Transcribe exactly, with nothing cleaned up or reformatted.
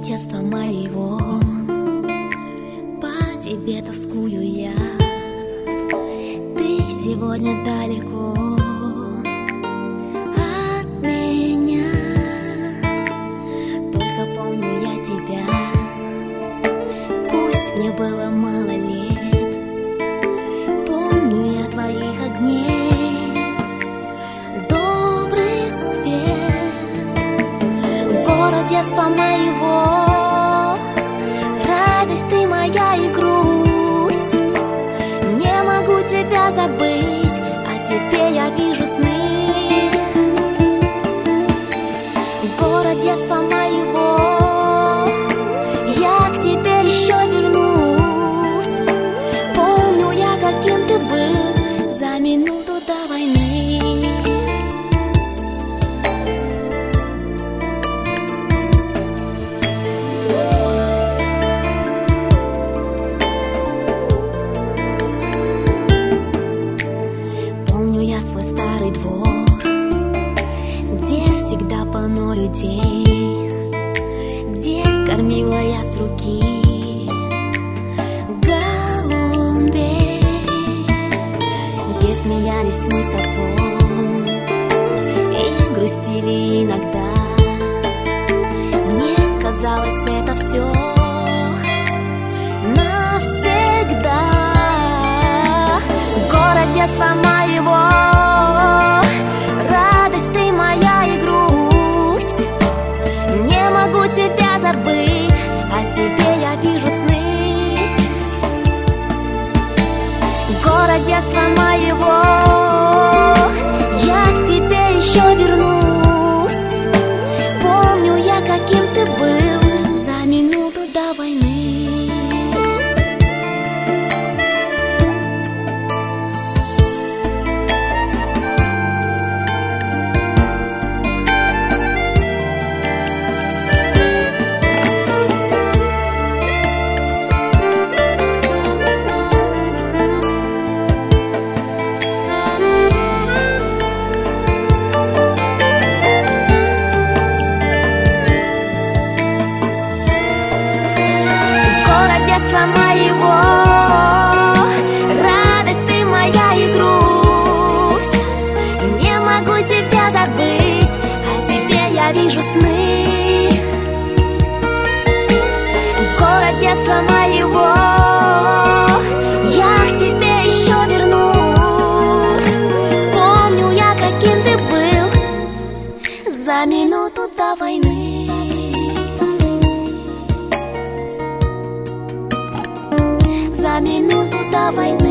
детства моего, по тебе тоскую я. Ты сегодня далеко от меня, только помню я тебя. Пусть мне было мало лет, помню я твоих огней добрый свет. Город детства моего, радость ты моя и грусть. Не могу тебя забыть, о тебе я вижу сны. Город детства моего, я к тебе еще вернусь. Помню я, каким ты был за минуту до войны. Полно людей, где кормила я с руки голубей, где смеялись мы с отцом и грустили иногда. Мне казалось, это все навсегда. Город детства моего, радость ты моя и грусть. Не могу тебя забыть, о тебе я вижу сны. Город детства моего, я к тебе еще вернусь. Помню я, каким ты был за минуту до войны. Моего, радость ты моя и грусть. Не могу тебя забыть, о тебе я вижу сны. Город детства моего, я к тебе еще вернусь. Помню я, каким ты был за минуту до войны. За минуту до войны.